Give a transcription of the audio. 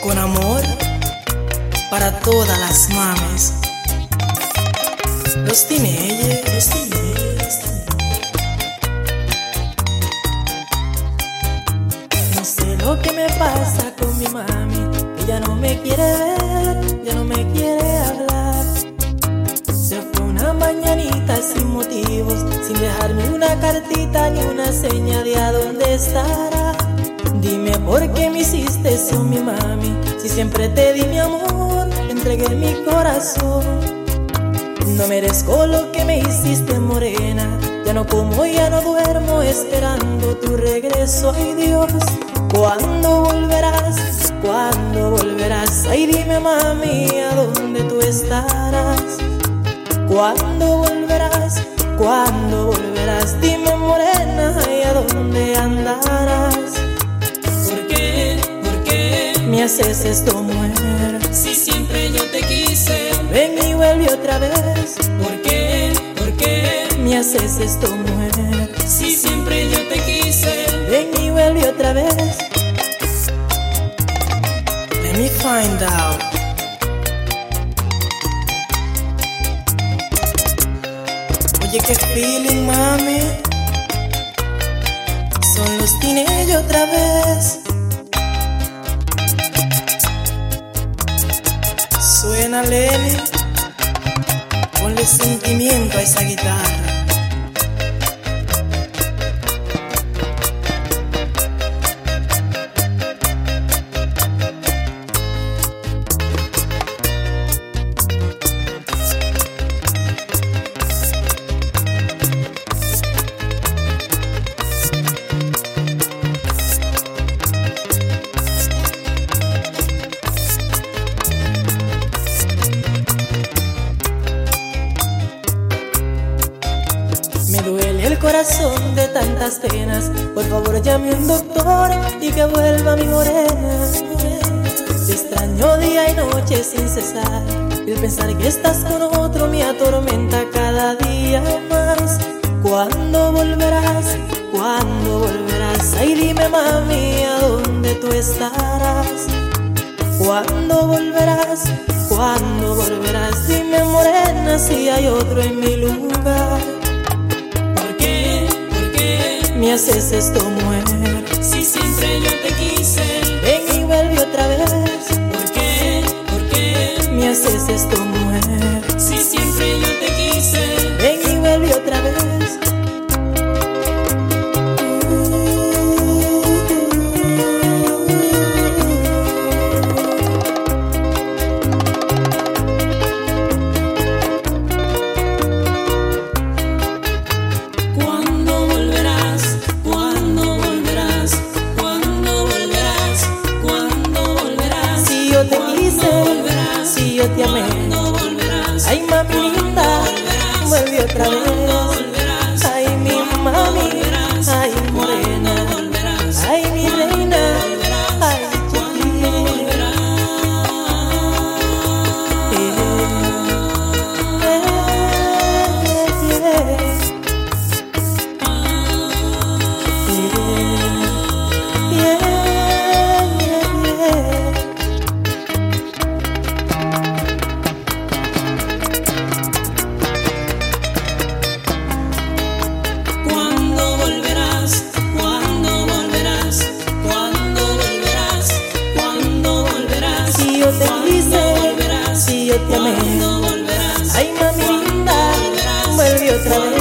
Con amor para todas las mames. Los teenagers. No sé lo que me pasa con mi mami. Ella no me quiere ver, ya no me quiere hablar. Se fue una mañanita sin motivos, sin dejarme una cartita ni una seña de a dónde estará. Dime por qué me hiciste eso, mi mami, si siempre te di mi amor, entregué mi corazón. No merezco lo que me hiciste, morena. Ya no como, ya no duermo, esperando tu regreso. Ay Dios, ¿cuándo volverás? ¿Cuándo volverás? Ay dime, mami, ¿a dónde tú estarás? ¿Cuándo volverás? ¿Cuándo volverás? Dime, morena, ay, ¿a dónde andarás? Me haces esto, mujer, si siempre yo te quise. Ven y vuelve otra vez. ¿Por qué? ¿Por qué? Me haces esto, mujer, si siempre yo te quise. Ven y vuelve otra vez. Let me find out. Oye, qué feeling, mami. Son los teenagers otra vez. Suena Lenny, ponle sentimiento a esa guitarra. Me duele el corazón de tantas penas. Por favor llame a un doctor y que vuelva mi morena. Te extraño día y noche sin cesar. El pensar que estás con otro me atormenta cada día más. ¿Cuándo volverás? ¿Cuándo volverás? Ay dime, mami, ¿a dónde tú estarás? ¿Cuándo volverás? ¿Cuándo volverás? Dime, morena, si hay otro en mi lugar. Me haces esto, mujer, si siempre yo te quise. Ven y vuelve otra vez. ¿Por qué? ¿Por qué? Me haces esto, mujer, si siempre yo te quise. Ven y vuelve otra vez. Si yo te amé, ay mami linda, vuelve otra vez. Ay mi mami, ay morena, ay mi reina, ay chiquita. Si yo te amé, ay mami linda, vuelve otra vez.